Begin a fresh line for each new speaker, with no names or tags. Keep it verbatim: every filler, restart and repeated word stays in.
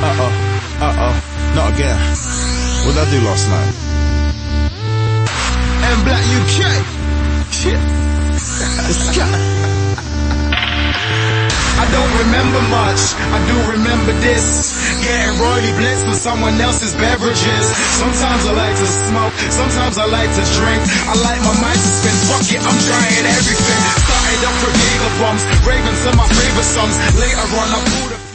Uh-oh, uh-oh, not again. What did I do last night?
M Black U K. Shit. I don't remember much, I do remember this. Getting royally blitzed with someone else's beverages. Sometimes I like to smoke, sometimes I like to drink. I like my mind to spin, fuck it, I'm trying everything. Started off with Jaeger bombs, raving to my favorite songs. Later on I pulled a